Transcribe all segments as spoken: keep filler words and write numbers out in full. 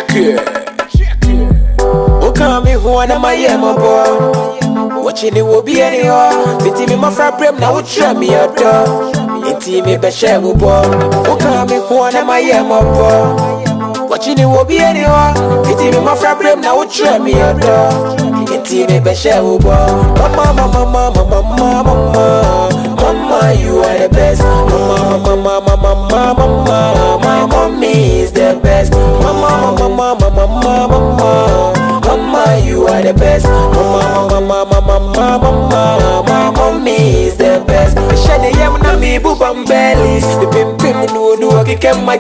Check it. Who come me who and my yama boy? Watching it will be anyhow. Fitting me my friend Prem now would try me a door. It's me be share boy. Who come me who and my yama boy? Watching it will be anyhow. Fitting me my friend Prem now would try me a door. It's me be share boy. Mama, mama, mama, mama, mama, mama, you are the best. Mama, mama, mama, mama, mama, my mommy is the best. Mama, mama, mama, mama, mama, mama, you are the best. Mama, mama, mama, mama, mama, my mommy is the best. Shane yam na mi bubam bellies. The pim pim no do a kick my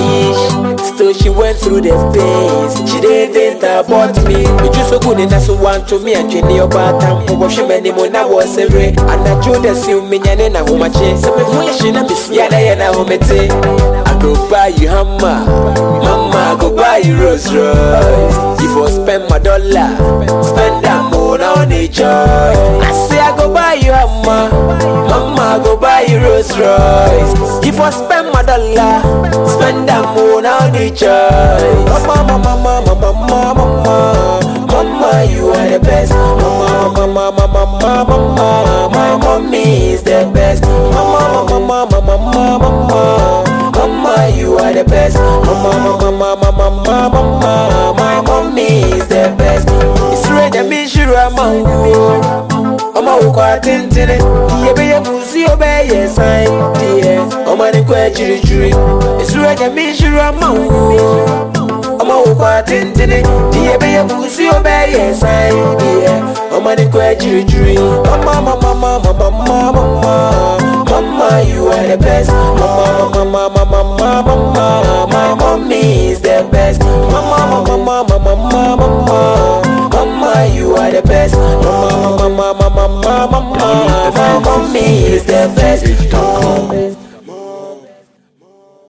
G. Still she went through the pains. She didn't think about me. You just so good and that's one to me and Jenny about time. Who was she many more now was a ray. And I told her see me and I home a chase. So me she not be yana yana home te. I go buy you hammer. Mama go buy you Rolls Royce. If I spend my dollar, spend that more on the joy. I say I go buy you hammer. Mama go buy you Rolls Royce. If I spend my dollar, spend that more on the joy. Mama, mama, mama, mama, mama, mama, you are the best. Mama, mama, mama, mama, mama, my mommy is the best. Mama, mama, mama, mama, mama, mama, you are the best. Mama, mama, mama, mama, mama, my mommy is the best. It's ready, me sure I'm on. Oma ukwa tintine, diye beye muzi obeye sign, diye. Oma ni kwe chiri chiri, isure nye mishiru amawu. Oma ukwa tintine, diye beye muzi obeye sign, diye. Oma ni kwe chiri chiri. Mama, mama, mama, mama, mama, mama, you are the best. Mama, mama, mama, mama, mama, my mommy is the best. Mama, mama, mama, mama, mama, mama, you are the best. Mama, mama, mama, mama, mama, my mommy is the best.